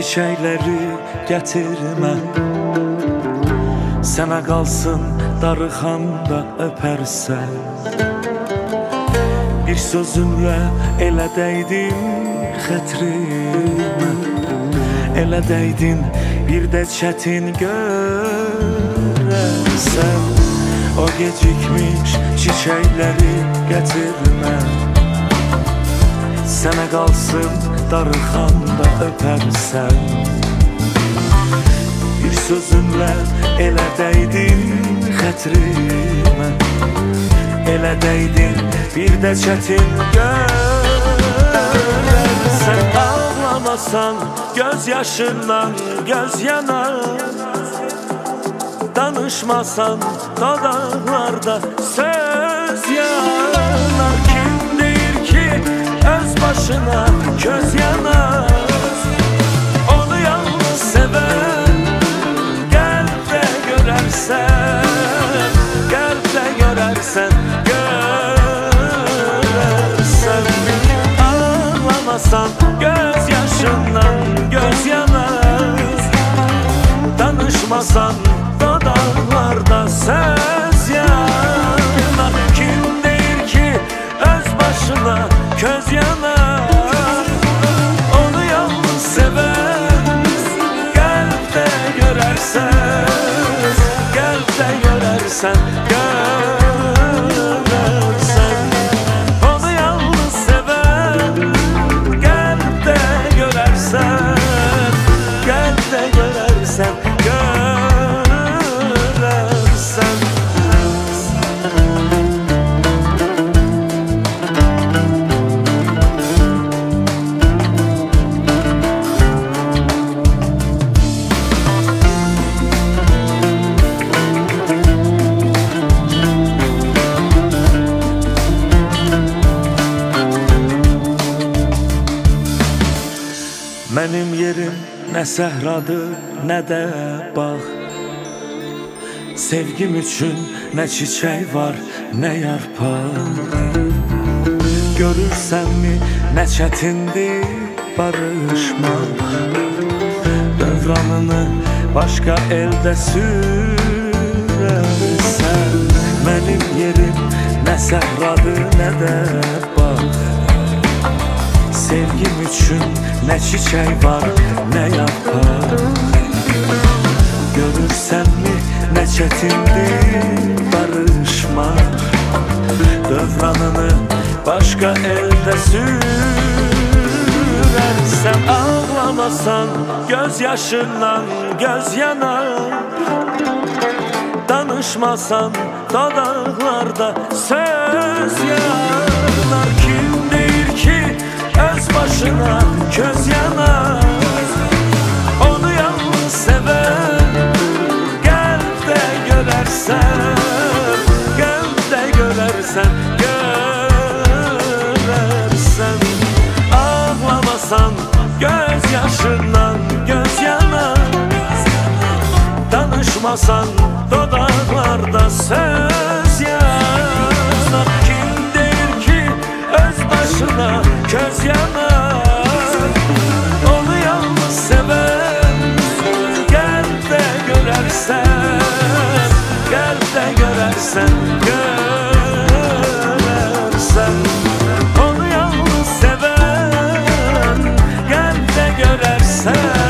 çiçekleri getirme. Sana kalsın darıxanda öpersen. Bir sözümle elə dəydin xətrimə. Elə dəydin bir də çətin görəsən. O gecikmiş çiçekleri getirme. Sana kalsın darıxanda öpersen. Bir sözünle elə dəydin xətrimə. Elə dəydin bir də çətin görərsən. Ağlamasan göz yaşından göz yanar. Danışmasan dodaqlarda söz yanar. Kim deyir ki öz başına köz yanar. Onu yalnız seven qəlbdə görərsən. Qəlbdə görərsən, görərsən. Ağlamasan göz yaşından göz yanar. Danışmasan dodaqlarda söz yanar. Kim deyir ki öz başına köz yanar. Onu yalnız seven qəlbdə görərsən. Qəlbdə görərsən, görərsən. Onu yalnız seven qəlbdə görərsən. Qəlbdə görərsən, mənim yerim nə səhradır, nə də bağ. Sevgim üçün nə çiçək var, nə yarpaq. Görürsənmi nə çətindir barışmaq. Dövranını başqa əldə sürərsən. Mənim yerim nə səhradır, nə də bağ. Sevgim üçün nə çiçək var, nə yarpaq. Görürsənmi nə çətindir barışmaq. Dövranını başqa əldə sürərsən. Ağlamasan göz yaşından göz yanar. Danışmasan dodaqlarda söz yanar. Kim deyir ki öz başına köz yanar. Onu yalnız seven qəlbdə görərsən. Qəlbdə görərsən, görərsən. Ağlamasan göz yaşından göz yanar. Danışmasan dodaqlarda söz yanar. Kim deyir ki öz başına köz yanar. Onu yalnız seven qəlbdə görərsən. Qəlbdə görərsən, görərsən. Onu yalnız seven qəlbdə görərsən.